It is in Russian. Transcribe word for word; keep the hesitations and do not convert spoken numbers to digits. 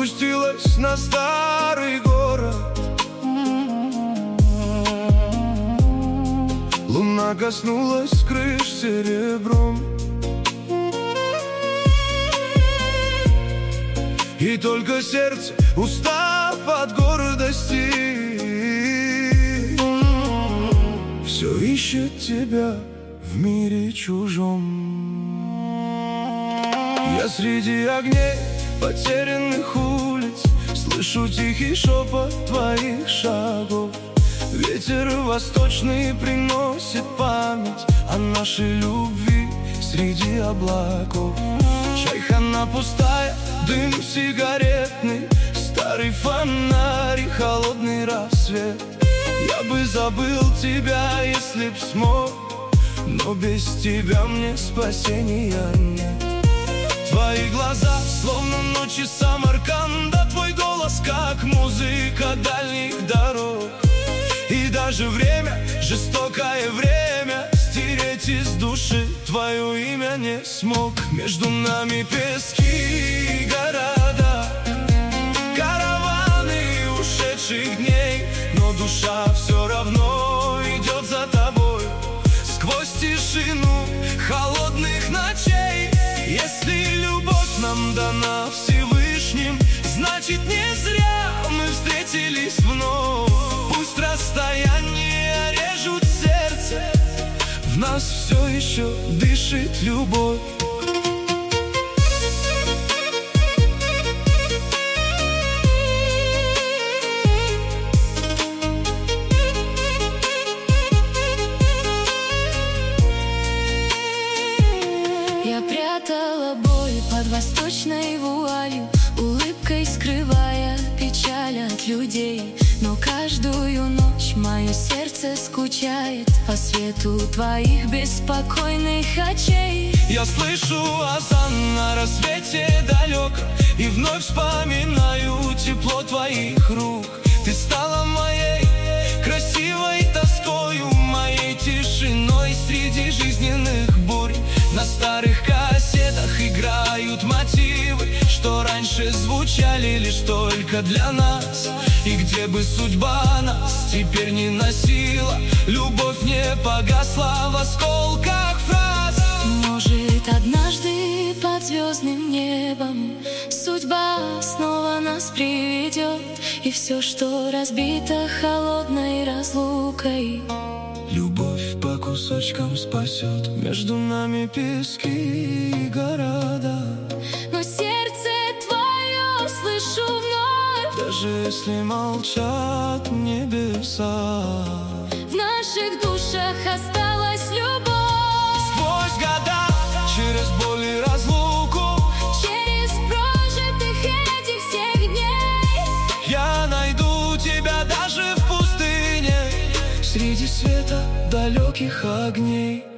спустилась на старый город. Луна коснулась крыш серебром, и только сердце, устав от гордости, все ищет тебя в мире чужом. Я среди огней потерянных улиц слышу тихий шепот твоих шагов. Ветер восточный приносит память о нашей любви среди облаков. Чайхана пустая, дым сигаретный, старый фонарь и холодный рассвет. Я бы забыл тебя, если б смог, но без тебя мне спасения нет. Твои глаза, словно ночи Самарканда, твой голос, как музыка дальних дорог. И даже время, жестокое время, стереть из души твое имя не смог. Между нами пески и города, караваны ушедших дней, но душа все равно идет за тобой сквозь тишину холодных ночей. Если любовь нам дана Всевышним, значит не зря мы встретились вновь. Пусть расстояния режут сердце, в нас все еще дышит любовь. Я прятала боль под восточной вуалью, улыбкой скрывая печаль от людей. Но каждую ночь мое сердце скучает по свету твоих беспокойных очей. Я слышу азан на рассвете далек, и вновь вспоминаю тепло твоих рук. Ты стала моей красивой тоскою, моей тишиной среди жизненных бурь. На старых кассетах играют мотивы, что раньше звучали лишь только для нас. И где бы судьба нас теперь не носила, любовь не погасла в осколках фраз. Может, однажды под звездным небом судьба снова нас приведет, и все, что разбито холодной разлукой, любовь по кусочкам спасет. Между нами пески и города, но сердце твое слышу вновь. даже если молчат небеса, в наших душах осталась любовь. Сквозь года, через боль и разлуку, через прожитых этих всех дней, я найду тебя даже в пустыне, среди света далеких огней.